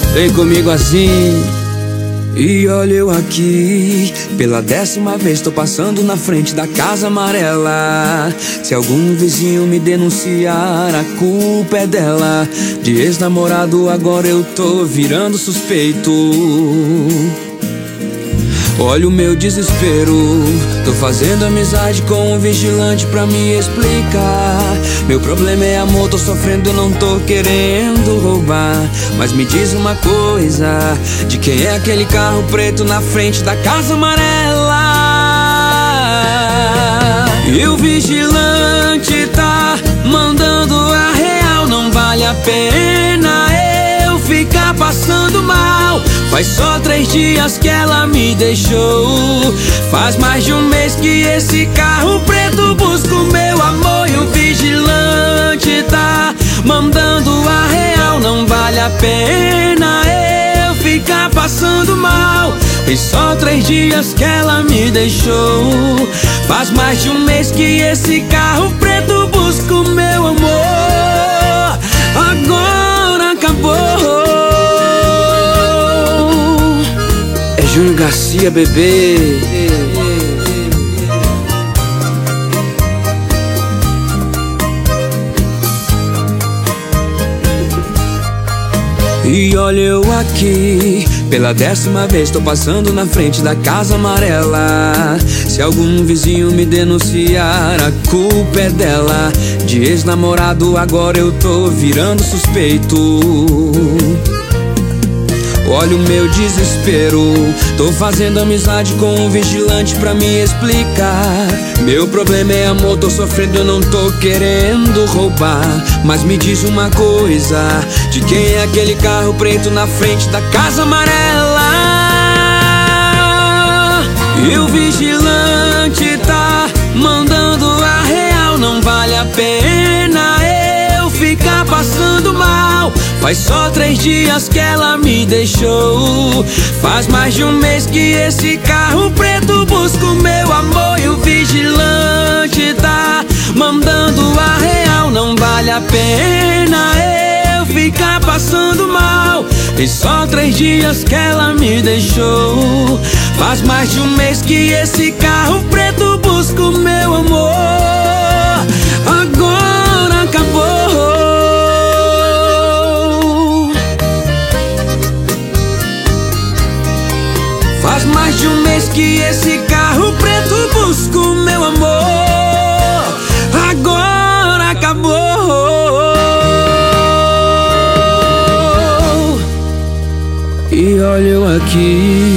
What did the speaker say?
Vem comigo assim. E olha eu aqui, pela 10ª vez tô passando na frente da casa amarela. Se algum vizinho me denunciar, a culpa é dela. De ex-namorado agora eu tô virando suspeito. Olha o meu desespero, tô fazendo amizade com um vigilante pra me explicar. Meu problema é amor, tô sofrendo, não tô querendo roubar. Mas me diz uma coisa, de quem é aquele carro preto na frente da casa amarela? E o vigilante tá mandando a real, não vale a pena eu ficar passando mal. Faz só 3 dias que ela me deixou. Faz mais de um mês que esse carro preto busca o meu amor. E o vigilante tá mandando a real, não vale a pena eu ficar passando mal. Faz só 3 dias que ela me deixou. Faz mais de um mês que esse carro preto busca o meu amor. Agora acabou. Júnior Garcia, bebê. E olha eu aqui, pela 10ª vez tô passando na frente da casa amarela. Se algum vizinho me denunciar, a culpa é dela. De ex-namorado agora eu tô virando suspeito. Olha o meu desespero, tô fazendo amizade com um vigilante pra me explicar. Meu problema é amor, tô sofrendo, eu não tô querendo roubar. Mas me diz uma coisa, de quem é aquele carro preto na frente da casa amarela? E o vigilante tá mandando a real, não vale a pena eu ficar passando mal. Faz só 3 dias que ela me deixou. Faz mais de um mês que esse carro preto busca o meu amor. E o vigilante tá mandando a real, não vale a pena eu ficar passando mal. Faz só 3 dias que ela me deixou. Faz mais de um mês que esse carro preto busca o meu amor. Agora acabou. Faz mais de um mês que esse carro preto busca o meu amor. Agora acabou. E olha eu aqui,